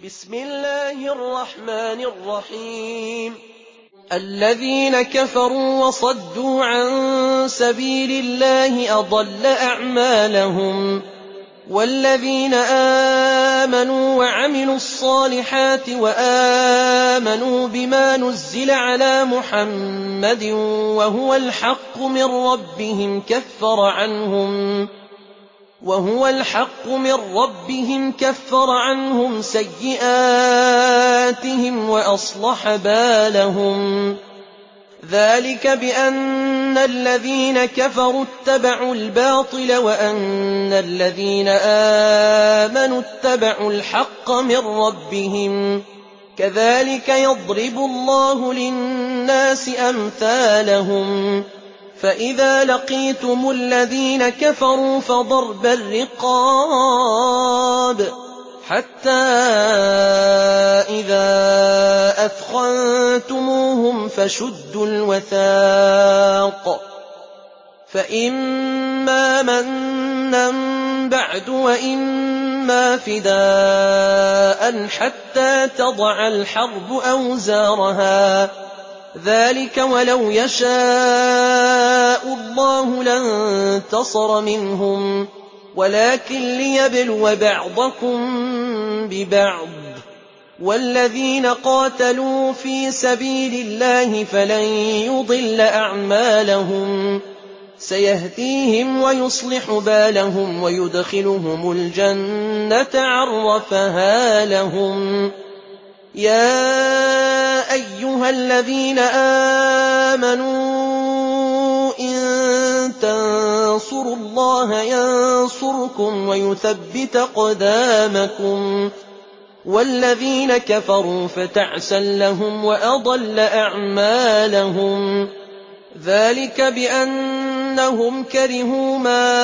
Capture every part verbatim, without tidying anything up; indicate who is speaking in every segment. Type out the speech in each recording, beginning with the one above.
Speaker 1: بسم الله الرحمن الرحيم الذين كفروا وصدوا عن سبيل الله أضل أعمالهم والذين آمنوا وعملوا الصالحات وآمنوا بما نزل على محمد وهو الحق من ربهم كفر عنهم وهو الحق من ربهم كفر عنهم سيئاتهم وأصلح بالهم ذلك بأن الذين كفروا اتبعوا الباطل وأن الذين آمنوا اتبعوا الحق من ربهم كذلك يضرب الله للناس أمثالهم فإذا لقيتم الذين كفروا فضرب الرقاب حتى إذا أثخنتموهم فشدوا الوثاق فإما منا بعد وإما فداء حتى تضع الحرب أوزارها ذلك ولو يشاء الله لانتصر منهم ولكن ليبلو بعضكم ببعض والذين قاتلوا في سبيل الله فلن يضل أعمالهم سيهديهم ويصلح بالهم ويدخلهم الجنة عرفها لهم يا أيها الذين آمنوا إن تنصروا الله ينصركم ويثبت أقدامكم والذين كفروا فتعسا لهم وأضل أعمالهم ذلك بأنهم كرهوا ما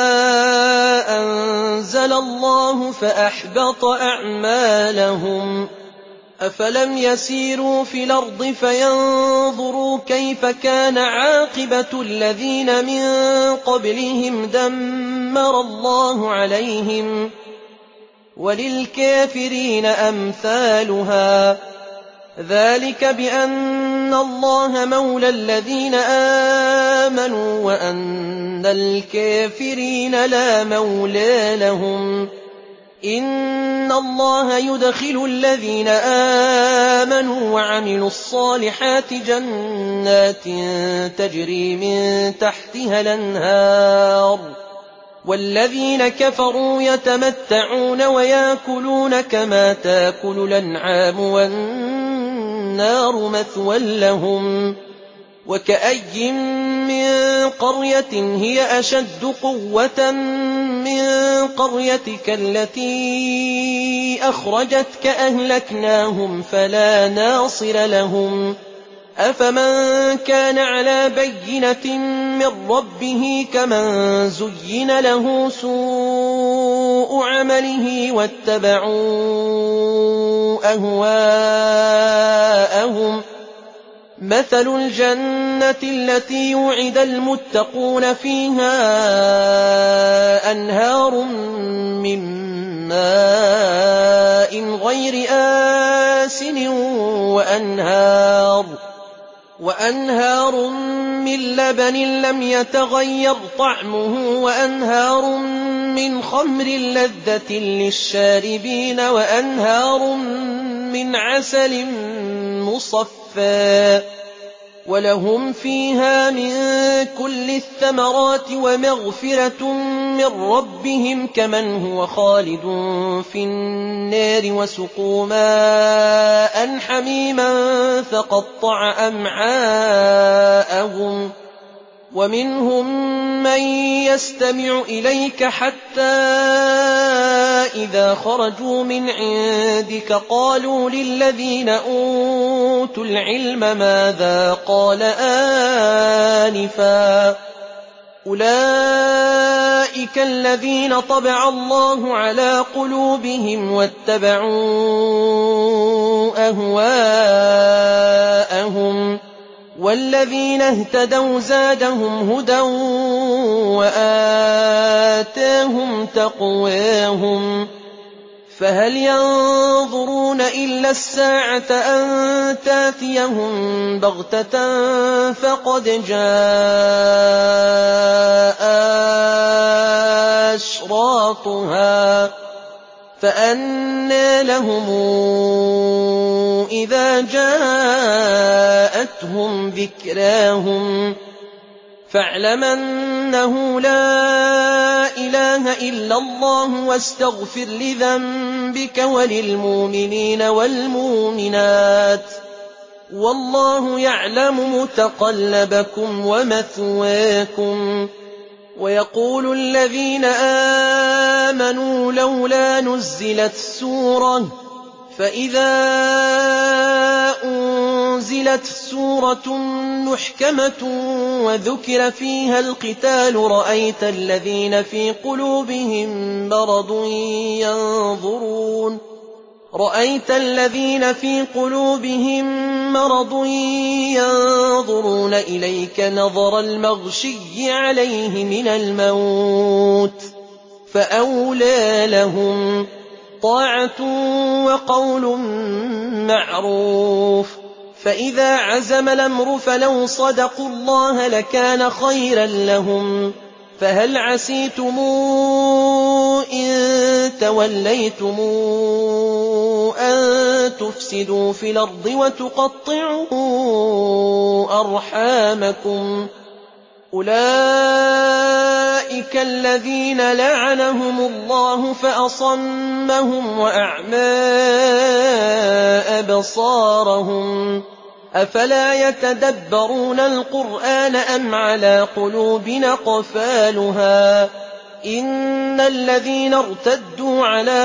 Speaker 1: أنزل الله فأحبط أعمالهم أفلم يسيروا في الأرض فينظروا كيف كان عاقبة الذين من قبلهم دمر الله عليهم وللكافرين أمثالها ذلك بأن الله مولى الذين آمنوا وأن الكافرين لا مولى لهم إن الله يدخل الذين آمنوا وعملوا الصالحات جنات تجري من تحتها الأنهار والذين كفروا يتمتعون ويأكلون كما تأكل الأنعام والنار مثوى لهم وكأي من قرية هي أشد قوة من قريتك التي أخرجتك أهلكناهم فلا ناصر لهم أفمن كان على بينة من ربه كمن زين له سوء عمله واتبعوا أهواءهم مثل الجنة التي يوعد المتقون فيها أنهار من ماء غير آسن وأنهار وأنهار من لبن لم يتغير طعمه وأنهار من خمر لذة للشاربين وأنهار من عسل مصفى ولهم فيها من كل الثمرات ومغفرة من ربهم كمن هو خالد في النار وسقوا ماء حميما فقطع أمعاءهم ومنهم من يستمع إليك حتى إذا خرجوا من عندك قالوا للذين أوتوا العلم ماذا قال آنفا أولئك الذين طبع الله على قلوبهم واتبعوا أهواءهم والذين اهتدوا زادهم هدى وآتاهم تقواهم فهل ينظرون إلا الساعة أن تأتيهم بغتة فقد جاء أشراطها فأنى لهم إذا جاءتهم ذكراهم فاعلم أنه لا إله إلا الله واستغفر لذنبك وللمؤمنين والمؤمنات والله يعلم متقلبكم ومثواكم. ويقول الذين آمنوا لولا نزلت سورة فإذا أنزلت سورة محكمة وذكر فيها القتال رأيت الذين في قلوبهم مرض ينظرون رأيت الذين في قلوبهم مرض ينظرون إليك نظر المغشي عليه من الموت فأولى لهم طاعة وقول معروف. فإذا عزم الأمر فلو صدقوا الله لكان خيرا لهم. فهل عسيتم إن توليتم أن تفسدوا في الأرض وتقطعوا أرحامكم أولئك الذين لعنهم الله فأصمهم وأعمى أبصارهم أفلا يتدبرون القرآن أم على قلوب أقفالها إن الذين ارتدوا على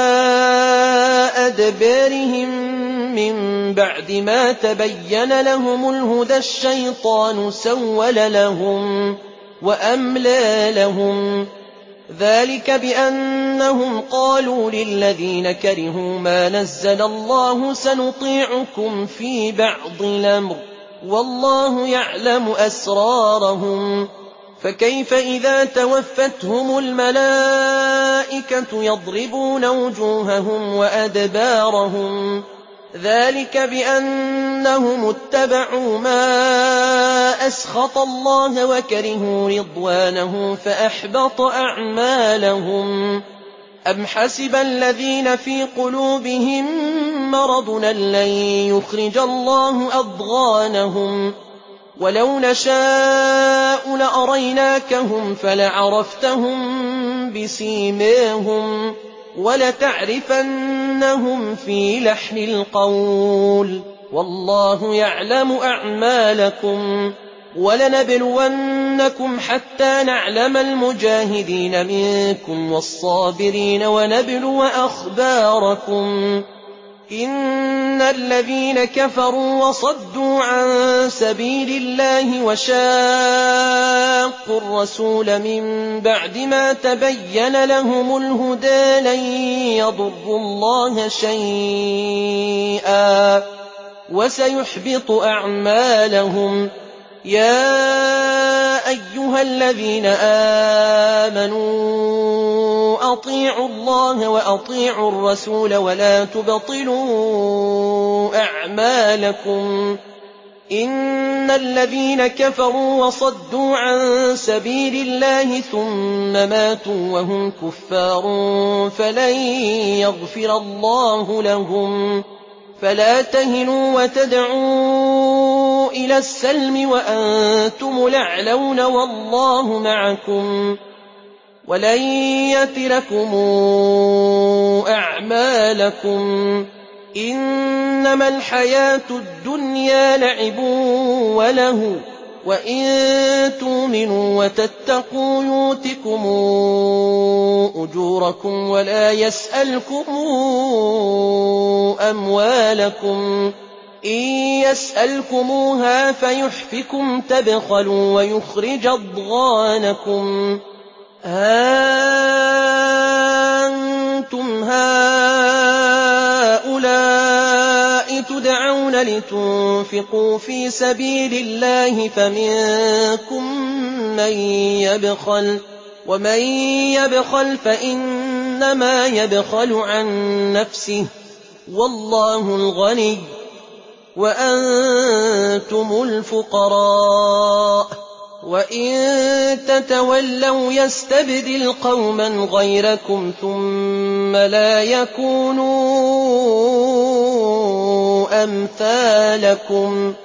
Speaker 1: أدبارهم من بعد ما تبين لهم الهدى الشيطان سول لهم وأملى لهم ذلك بأنهم قالوا للذين كرهوا ما نزل الله سنطيعكم في بعض الأمر والله يعلم أسرارهم. فكيف إذا توفتهم الملائكة يضربون وجوههم وأدبارهم ذلك بأنهم اتبعوا ما أسخط الله وكرهوا رضوانه فأحبط أعمالهم. أم حسب الذين في قلوبهم مرض لن يخرج الله أضغانهم ولو نشاء لأريناكهم فلعرفتهم بسيماهم ولتعرفنهم في لحن القول والله يعلم أعمالكم. ولنبلونكم حتى نعلم المجاهدين منكم والصابرين ونبلو أخباركم. إن الذين كفروا وصدوا عن سبيل الله وشاقوا الرسول من بعد ما تبين لهم الهدى لن يضروا الله شيئا وسيحبط أعمالهم. يا أيها الذين آمنوا أطيعوا الله وأطيعوا الرسول ولا تبطلوا أعمالكم. إن الذين كفروا وصدوا عن سبيل الله ثم ماتوا وهم كفار فلن يغفر الله لهم. فلا تهنوا وتدعوا إلى السلم وأنتم الأعلون والله معكم ولن يتركم أعمالكم. إنما الحياة الدنيا لعب وله وإن تؤمنوا وتتقوا يؤتكم أجوركم ولا يسألكم أموالكم. إن يسألكموها فيحفكم تبخلوا ويخرج أضغانكم. ها أنتم هؤلاء تدعون لتنفقوا في سبيل الله فمنكم من يبخل ومن يبخل فإن إِنَّمَا يَبْخَلُ عَن نَّفْسِهِ وَاللَّهُ الْغَنِيُّ وَأَنتُمُ الْفُقَرَاءُ وَإِن تَتَوَلَّوْا يَسْتَبْدِلْ قَوْمًا غَيْرَكُمْ ثُمَّ لَا يَكُونُوا أَمْثَالَكُمْ